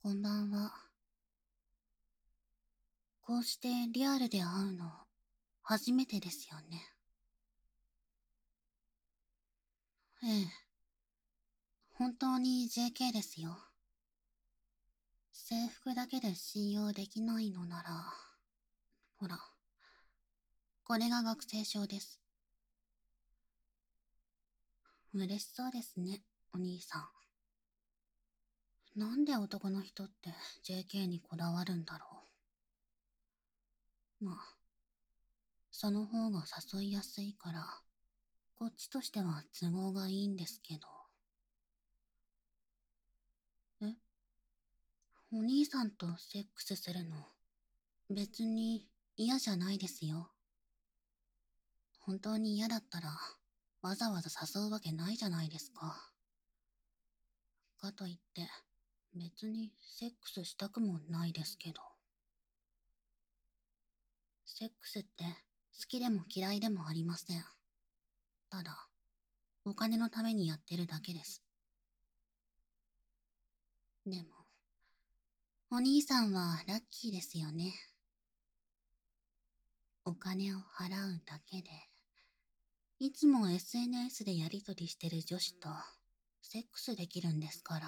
こんばんは。こうしてリアルで会うの、初めてですよね。ええ、本当に JK ですよ。制服だけで信用できないのなら、ほら、これが学生証です。嬉しそうですね、お兄さん。なんで男の人って JK にこだわるんだろう。まあ、その方が誘いやすいから、こっちとしては都合がいいんですけど。え、お兄さんとセックスするの、別に嫌じゃないですよ。本当に嫌だったら、わざわざ誘うわけないじゃないですか。かといって、別にセックスしたくもないですけど。セックスって好きでも嫌いでもありません。ただ、お金のためにやってるだけです。でも、お兄さんはラッキーですよね。お金を払うだけで、いつも SNS でやりとりしてる女子とセックスできるんですから。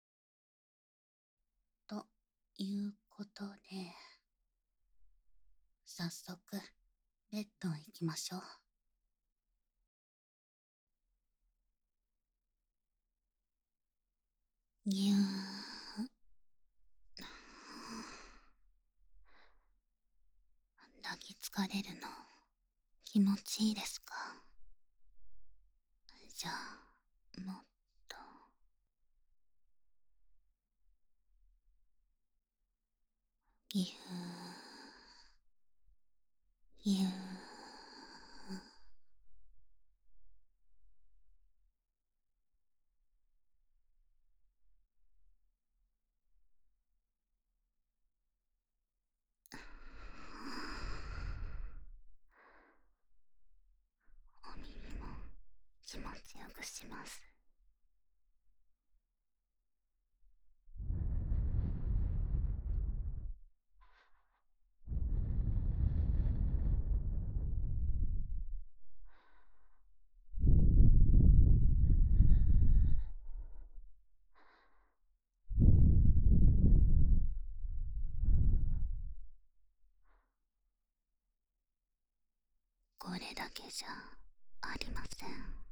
ということで、早速、ベッド行きましょう。ぎゅー。抱きつかれるの、気持ちいいですか？じゃあ、もっと。ぎゅー。ぎゅー。お耳も気持ちよくします。これだけじゃありません。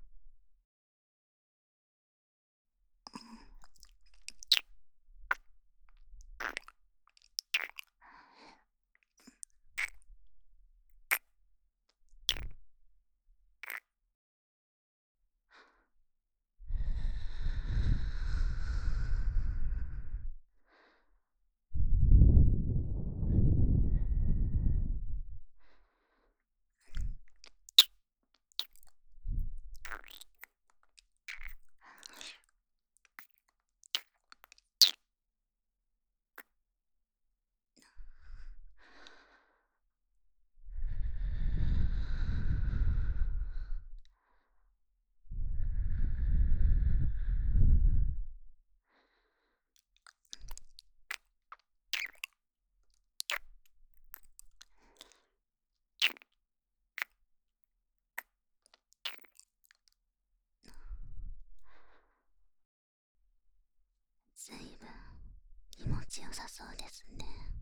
ずいぶん気持ちよさそうですね。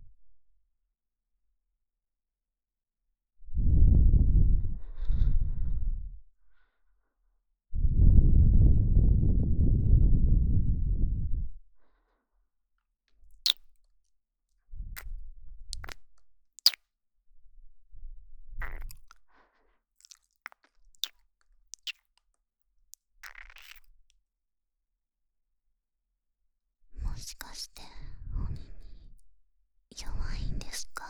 もしかしてお耳弱いんですか？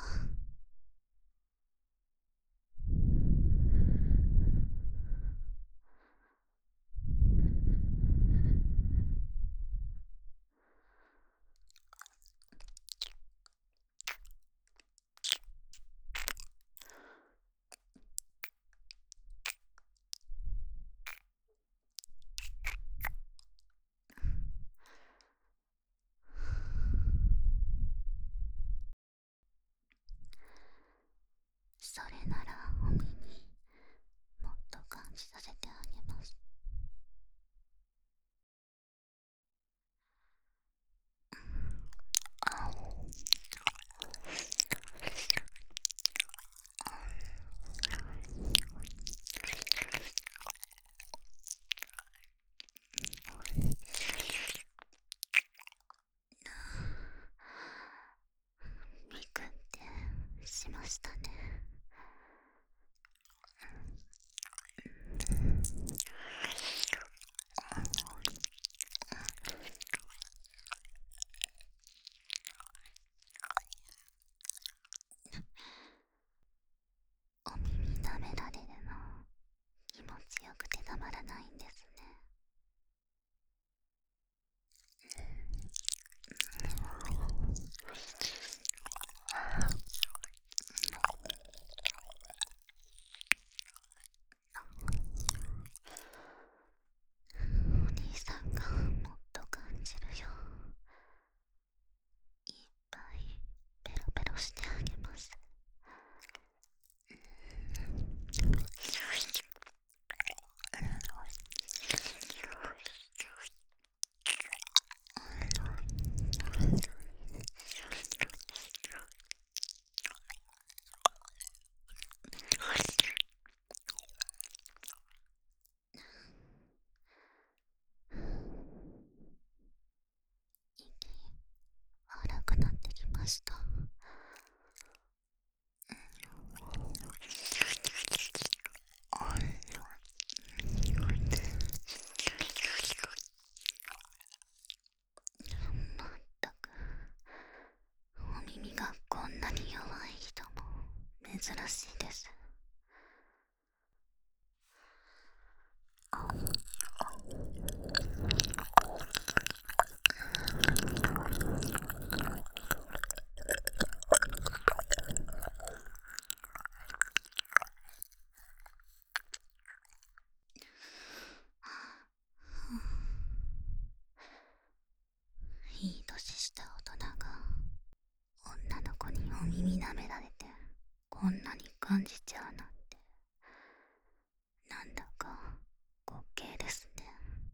感じちゃうなんて、なんだか滑稽ですね。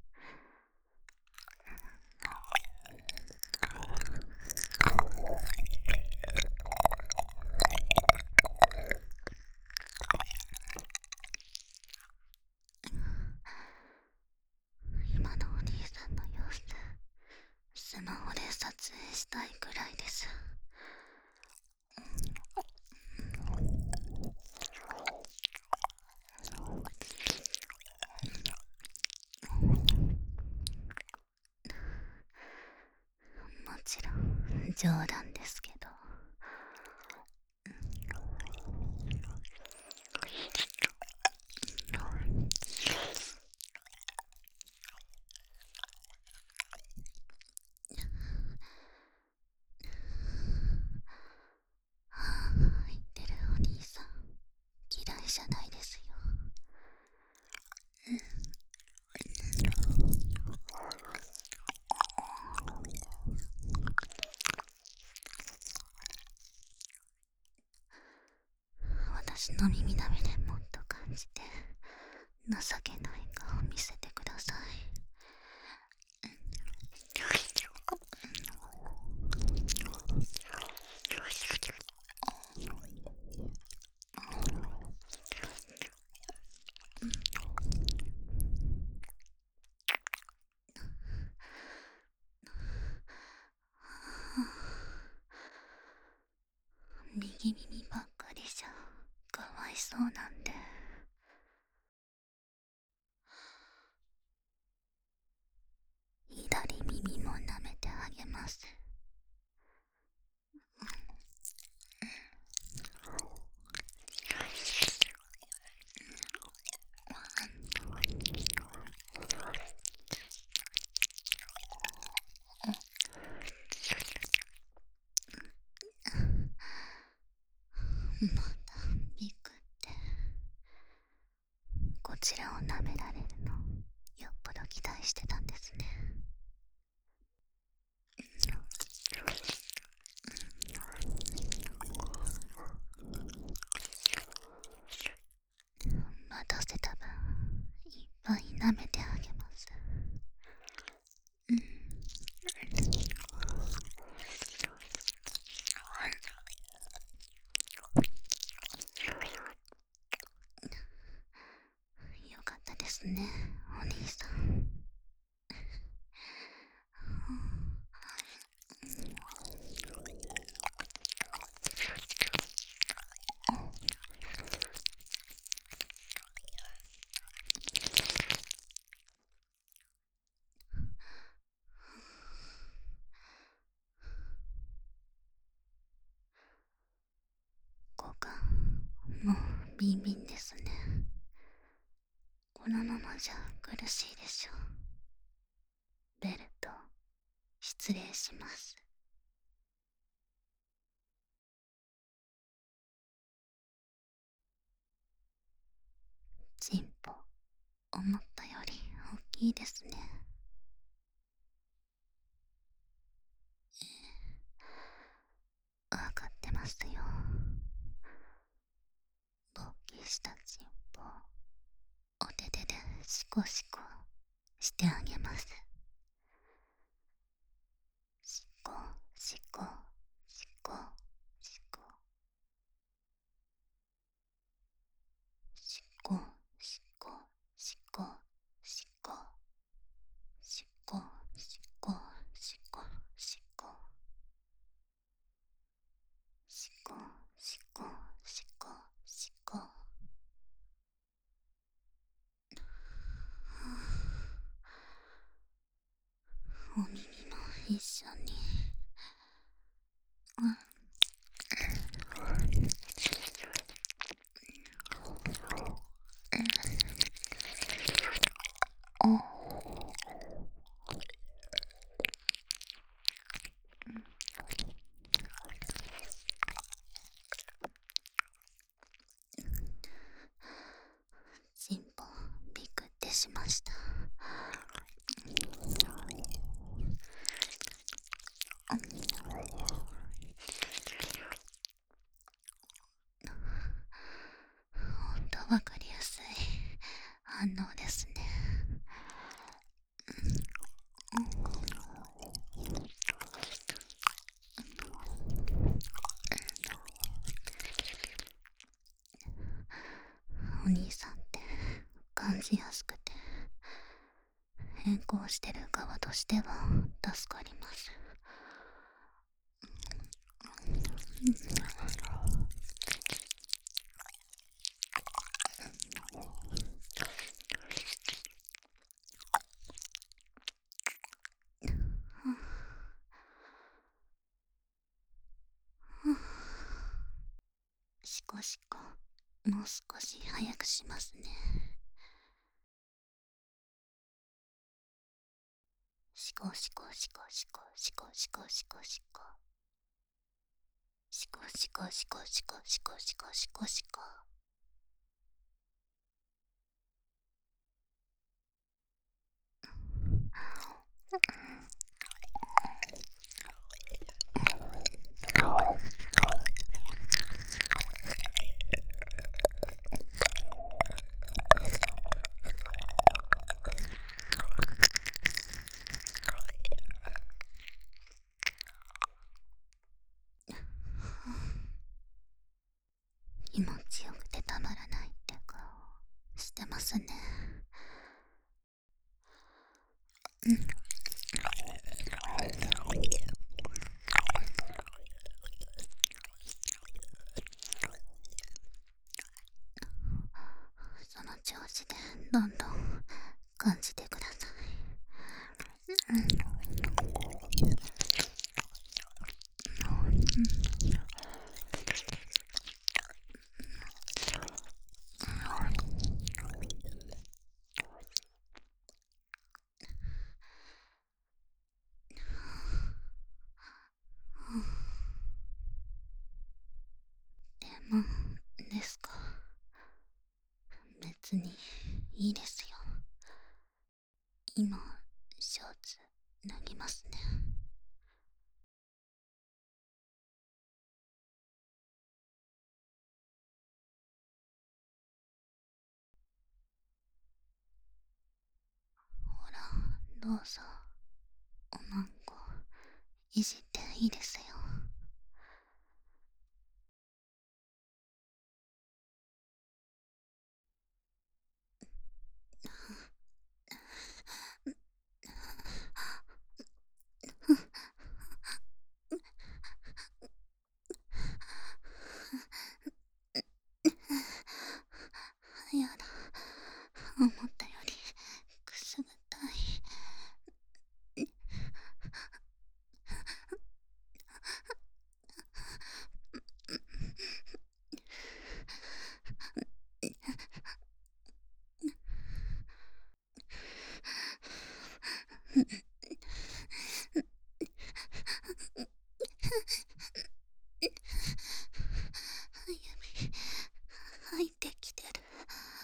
今のお兄さんの様子、スマホで撮影したいくらいです。もちろん冗談ですけど。言ってるお兄さん嫌いじゃないですよ。私の耳だめでもっと感じて、情けない顔見せてください。右耳ばっかりじゃかわいそうなんで、左耳も舐めてあげます。またビクってこちらを舐められるのよっぽど期待してたんですね。待たせた分いっぱい舐めてあげます。よかったですね、お兄さん。交換もうビンビンですね。このままじゃ苦しいでしょ。ベルト失礼します。チンポ思ったより大きいですね。わかってますよ。勃起したチンポお手手でシコシコしてあげます。シコシコシコシコシコシコシコシコシコシコシコシコシコシコシコシコ。お耳も一緒に。チンポビクってしました。 変更してる側としては助かります。しこしこ、もう少し早くしますね。しこしこしこしこしこしこしこしこしこしこしこしこしこしこしこしこ。気持ちよくてたまらないって顔してますね。その調子でどんどん感じてください。でもですか。別にいいですよ。今ショーツ脱ぎますね。ほら、どうぞ。おまんこいじっていいですよ。やだ、思ったよりくすぐったい。指入ってきてる。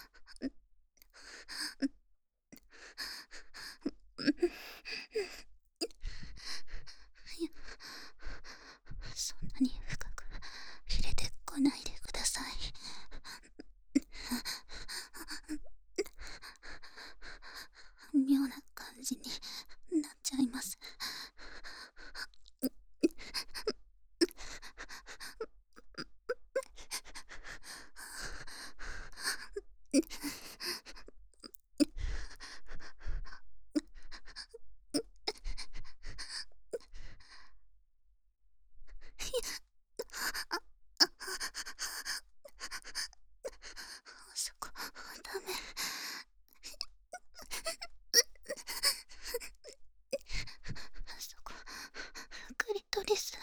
そんなに深く入れてこないでください。妙な感じになっちゃいます。そこダメ。そこクリトリス。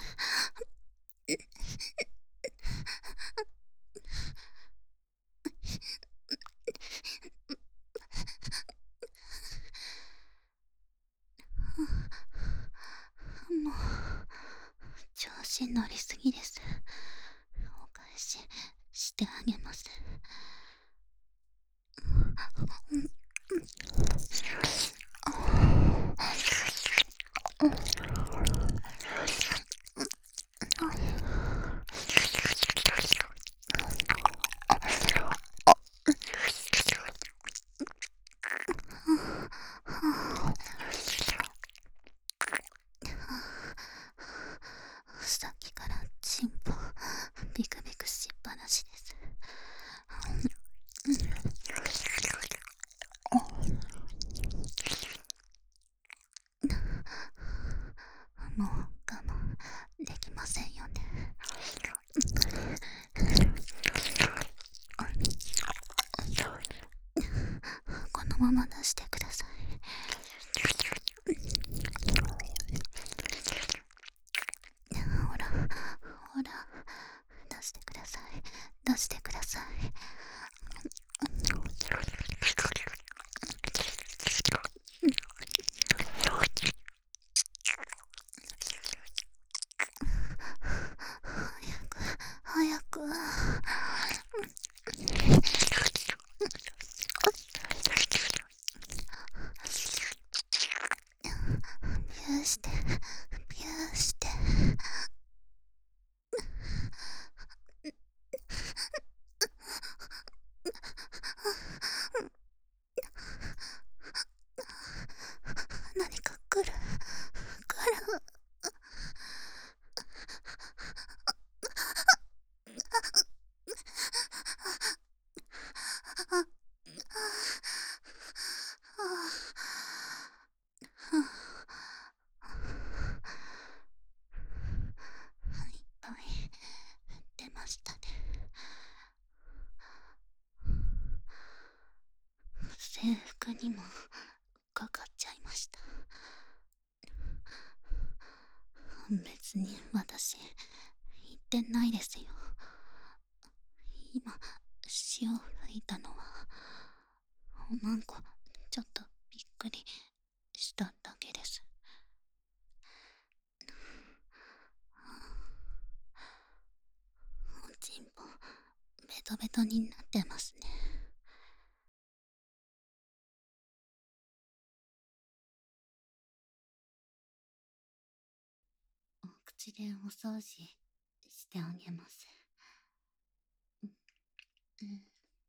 もう調子乗りすぎです。お返ししてあげます。さっきからチンポビクビクしっぱなしです。 してください。ほら、ほら、出してください。出してください。早く。ビューして、ビューして。何か来る。来る。いっぱい出ましたね。制服にもかかっちゃいました。別に私言ってないですよ。今潮吹いたのはおまんこちょっとびっくりしただけです。おちんぽベトベトになってますね。お口でお掃除してあげます。うん。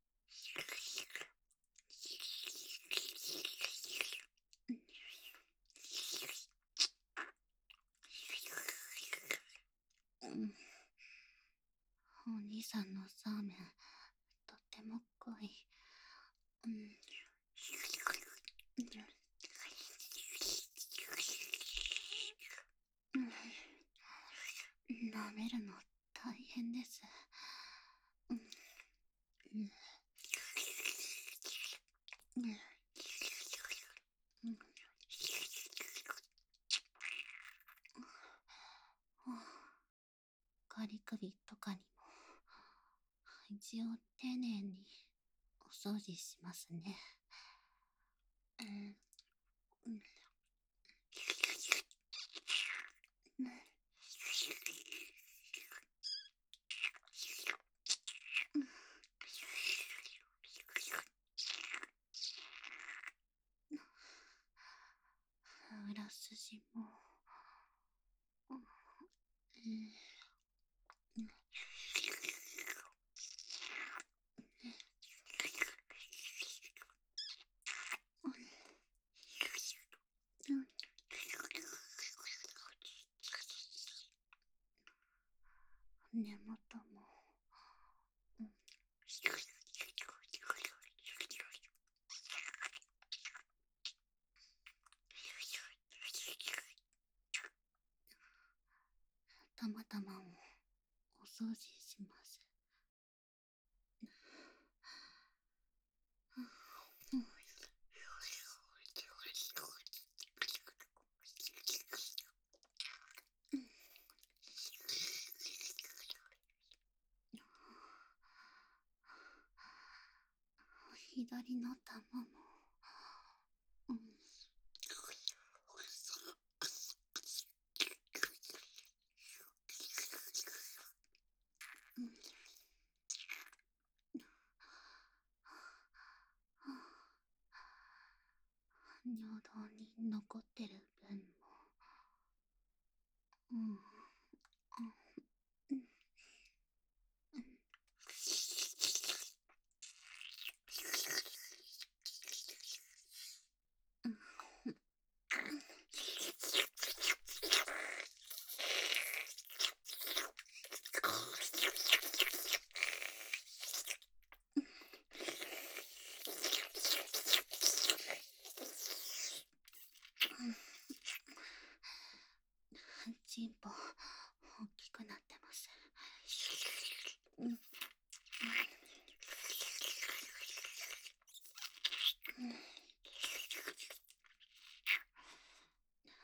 うん。お兄さんのサーメンとっても濃い。うん。舐めるの大変です。うん。うん。うん。ガリ首とかにも一応丁寧にお掃除しますね。うん。うん。裏筋も。うん。根元も。うん。たまたまもお掃除します。うん。左の玉も。うん。うん。尿道に残ってる分も。うん。うん。うん。チンポ大きくなってます。うん。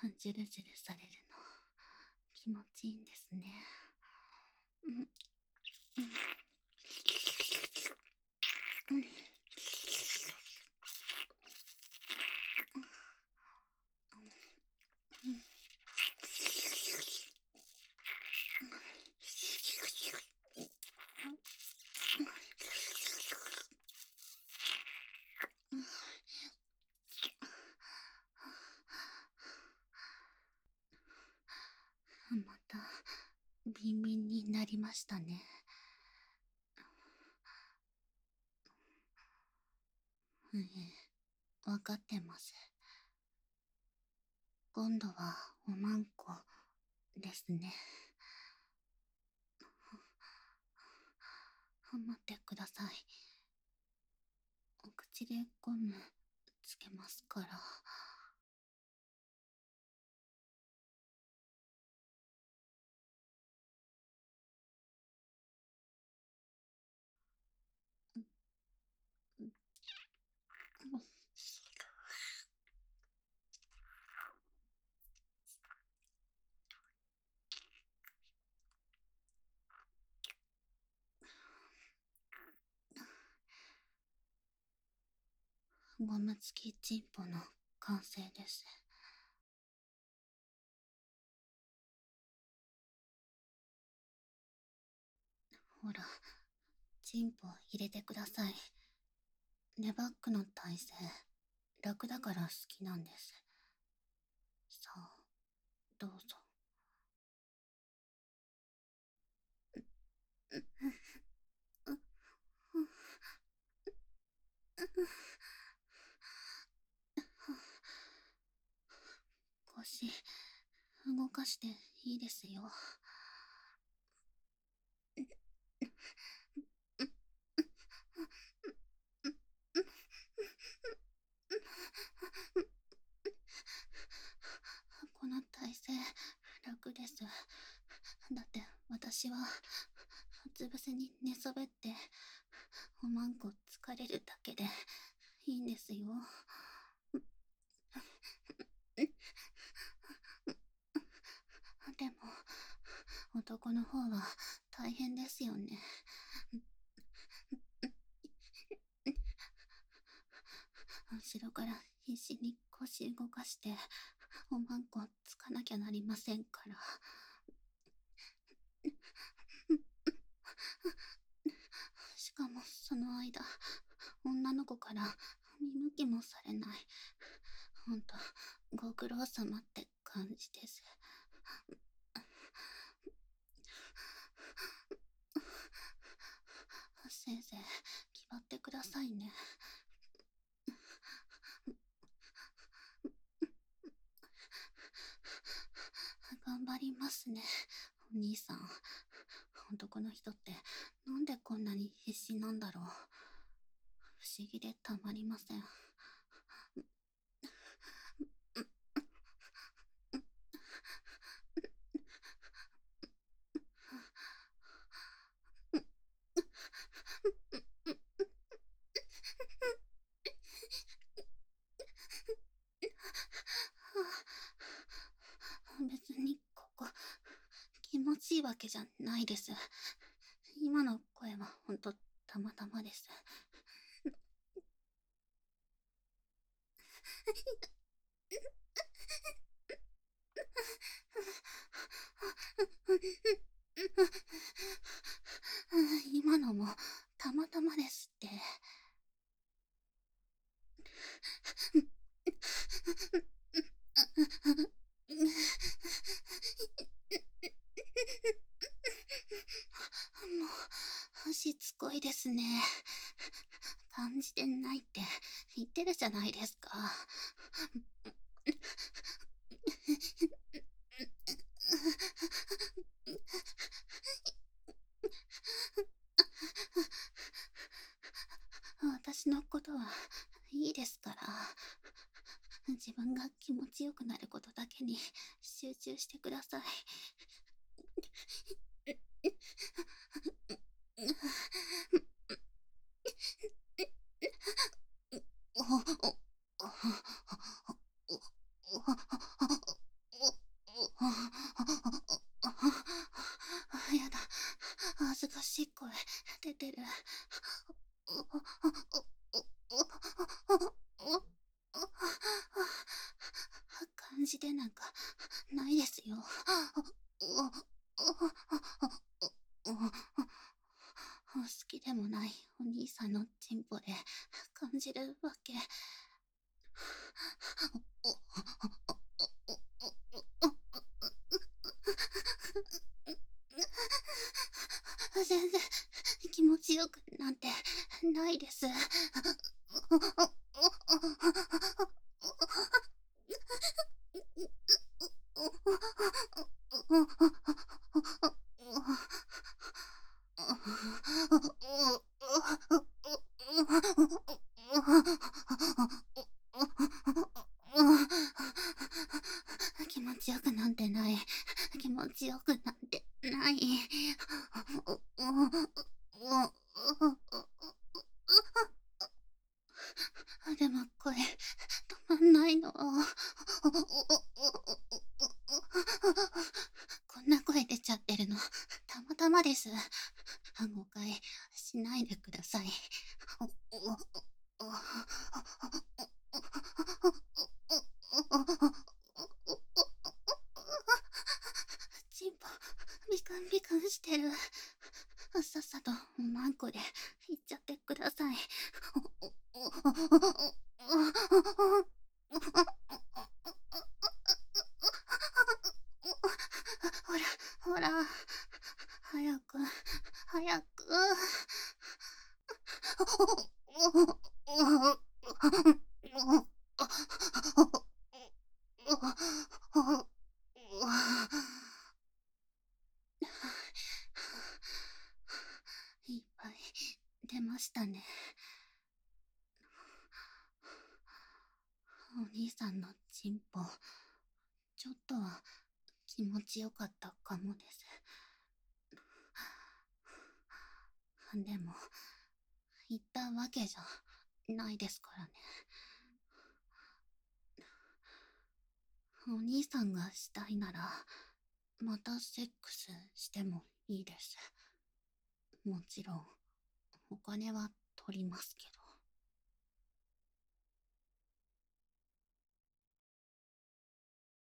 ジュルジュルされるの気持ちいいんですね。うんうんうんまたビンビンになりましたね。ええ、わかってます。今度はおまんこですね。待ってください。お口でゴムつけますから。ゴム付きチンポの完成です。ほら、チンポ入れてください。レバックの体勢、楽だから好きなんです。さあ、どうぞ。腰、動かしていいですよ。この体勢、楽です。だって私は、うつ伏せに寝そべって、おまんこ疲れるだけでいいんですよ。でも、男の方は大変ですよね。後ろから必死に腰動かして、おまんこつかなきゃなりませんから。しかもその間、女の子から見向きもされない。ほんと、ご苦労様って感じです。先生、気張ってくださいね。頑張りますね、お兄さん。男の人ってなんでこんなに必死なんだろう。不思議でたまりません。別にここ気持ちいいわけじゃないです。今の声はほんとたまたまです。今のもたまたまですって。もう、しつこいですね。感じてないって言ってるじゃないですか。私のことはいいですから。自分が気持ちよくなることだけに集中してください。 感じでなんかないですよ。好きでもないお兄さんのチンポで感じるわけ。全然気持ちよくなんてないです。気持ちよくなんてない。気持ちよくなんてない。でも声止まんないの。こんな声出ちゃってるのたまたまです。誤解しないでください。チンポビクンビクンしてる。さっさとマンコでいっちゃってください。ほらほら、早く早く。いっぱい出ましたね。お兄さんのチンポ、ちょっとは気持ちよかったかもです。でも、言ったわけじゃないですからね。お兄さんがしたいなら、またセックスしてもいいです。もちろん、お金は取りますけど。